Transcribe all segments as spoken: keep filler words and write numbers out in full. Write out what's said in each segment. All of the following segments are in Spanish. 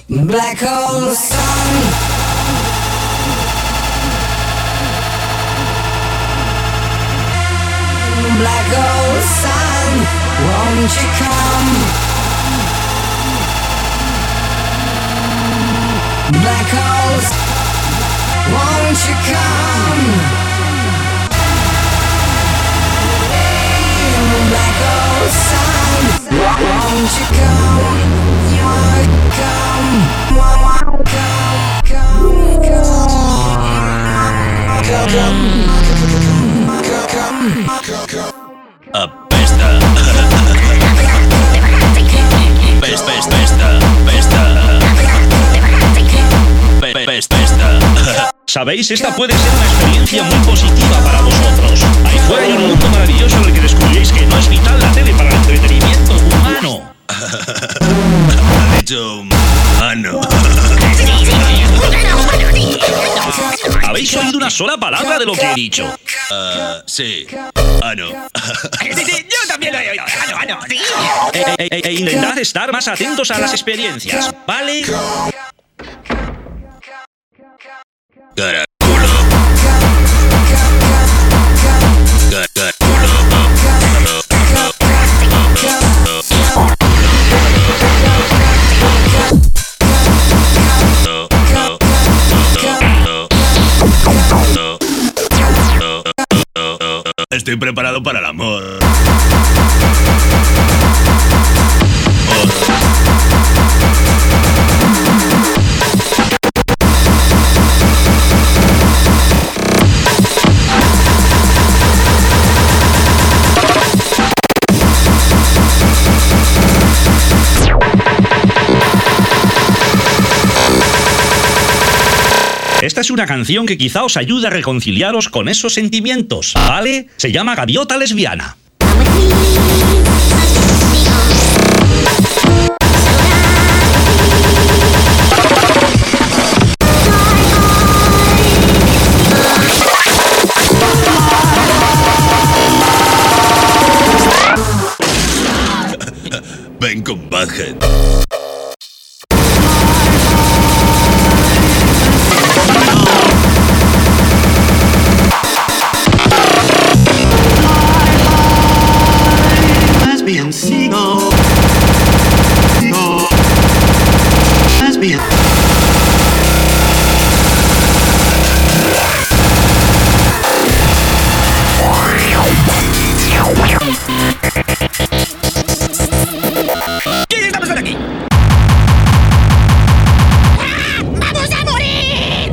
Black hole sun. Black hole sun, won't you come? Black holes, won't you come? Black hole sun, won't you come? You wanna come? Come, come, come, come. Apesta. Pesta, pesta, pesta. Pesta, pesta, pesta. ¿Sabéis? Esta puede ser una experiencia muy positiva para vosotros. Ahí fuera hay un mundo maravilloso en el que descubriréis que no es vital la tele para el entretenimiento humano. Ha dicho humano. ¿Habéis oído una sola palabra de lo que he dicho? Uh, sí. Ano. Sí, sí, yo también lo he oído. Ano, ano, sí. E, e, e, e intentad estar más atentos a las experiencias, ¿vale? Caraculo. Estoy preparado para el amor. Esta es una canción que quizá os ayude a reconciliaros con esos sentimientos, ¿vale? Se llama Gaviota Lesbiana. Ven con Badhead. Lesbian seagull. Seagull. Lesbian. ¿Qué está pasando aquí? ¡Vamos a morir!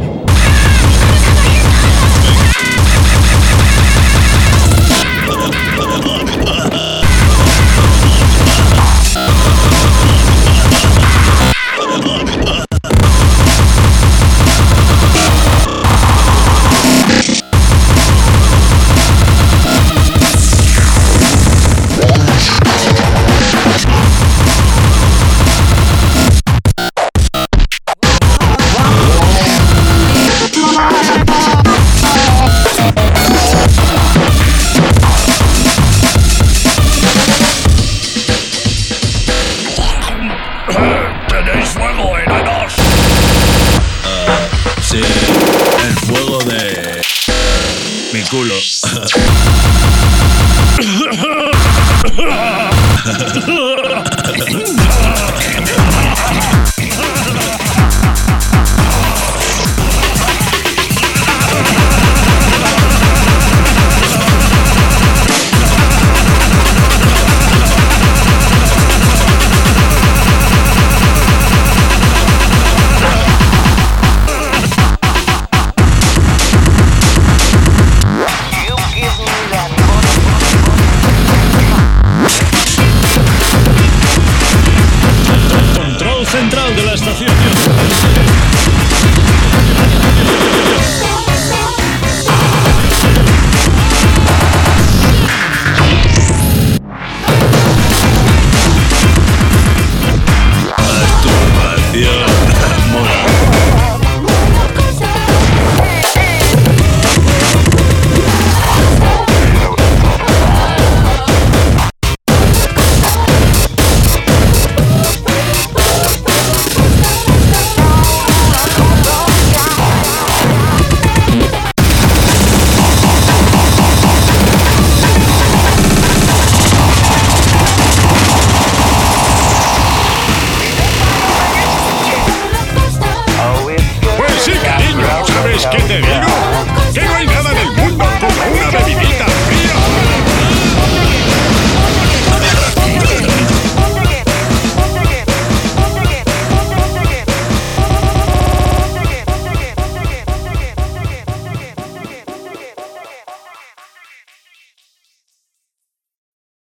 ¿Tenéis fuego, enanos? Uh, sí, el fuego de... mi culo. Control central de la estación.